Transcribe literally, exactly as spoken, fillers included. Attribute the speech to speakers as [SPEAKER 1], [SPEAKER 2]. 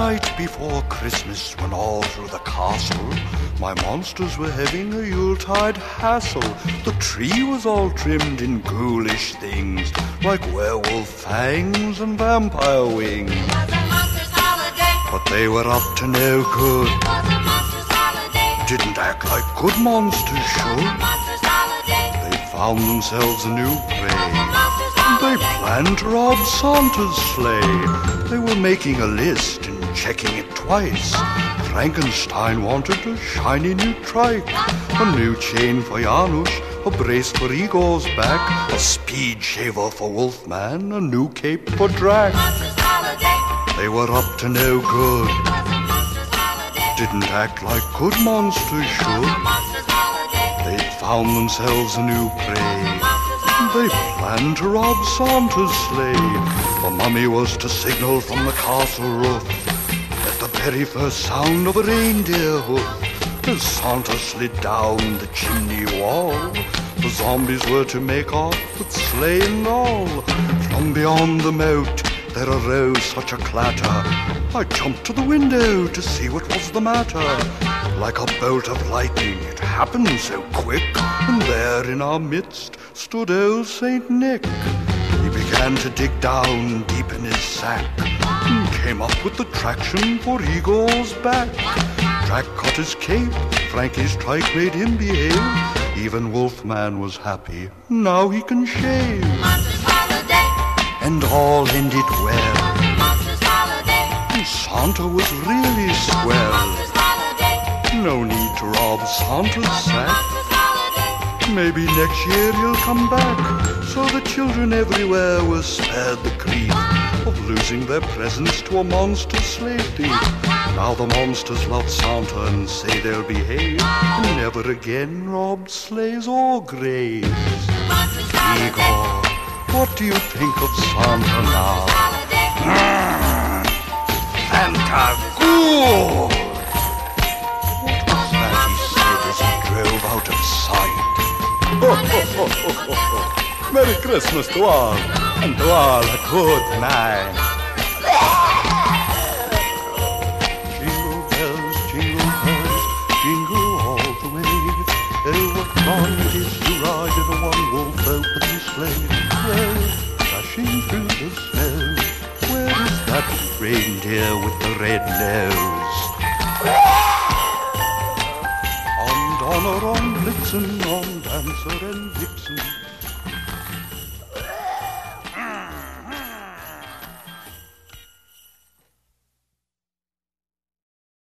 [SPEAKER 1] night before Christmas, when all through the castle my monsters were having a Yuletide hassle. The tree was all trimmed in ghoulish things, like werewolf fangs and vampire wings.
[SPEAKER 2] It was a monster's holiday.
[SPEAKER 1] But they were up to no good.
[SPEAKER 2] It was a monster's holiday.
[SPEAKER 1] Didn't act like good monsters
[SPEAKER 2] It was a
[SPEAKER 1] should.
[SPEAKER 2] monster's holiday.
[SPEAKER 1] They found themselves a new prey.
[SPEAKER 2] It was a monster's
[SPEAKER 1] They
[SPEAKER 2] holiday.
[SPEAKER 1] planned to rob Santa's sleigh. They were making a list and checking it twice. Frankenstein wanted a shiny new trike, a new chain for Janusz, a brace for Igor's back, a speed shaver for Wolfman, a new cape for Drac.
[SPEAKER 2] Monster's holiday.
[SPEAKER 1] They were up to no good.
[SPEAKER 2] It was a monster's holiday.
[SPEAKER 1] Didn't act like good monsters
[SPEAKER 2] It was
[SPEAKER 1] should.
[SPEAKER 2] a monster's holiday.
[SPEAKER 1] They'd found themselves a new prey.
[SPEAKER 2] Monster's
[SPEAKER 1] They
[SPEAKER 2] holiday.
[SPEAKER 1] planned to rob Santa's sleigh. The mummy was to signal from the castle roof at the very first sound of a reindeer hoof. As Santa slid down the chimney wall, the zombies were to make off with sleigh and all. From beyond the moat there arose such a clatter, I jumped to the window to see what was the matter. Like a bolt of lightning it happened so quick, and there in our midst stood old Saint Nick. He began to dig down deep in his sack, and came up with the traction for Igor's back. Drac caught his cape, Frankie's trike made him behave. Even Wolfman was happy, now he can shave.
[SPEAKER 2] Monster's holiday.
[SPEAKER 1] And all ended well,
[SPEAKER 2] Monster's holiday.
[SPEAKER 1] and Santa was really swell.
[SPEAKER 2] Monster's holiday.
[SPEAKER 1] No need to rob Santa's sack.
[SPEAKER 2] Monster's holiday.
[SPEAKER 1] Maybe next year he'll come back. So the children everywhere were spared the grief of losing their presents to a monster slave thief. Now the monsters love Santa and say they'll behave, and never again rob sleighs or graves.
[SPEAKER 2] Monster's holiday.
[SPEAKER 1] Igor, what do you think of Santa now?
[SPEAKER 2] Holiday.
[SPEAKER 1] Fantagool! What was that he said as he drove out of sight? Merry Christmas to all, and to all a good night. Jingle bells, jingle bells, jingle all the way. Oh, what fun it is to ride in a one-wolf open sleigh. Well, dashing through the snow, where is that reindeer with the red nose? On Donner, on Blitzen, on Dancer and Vixen.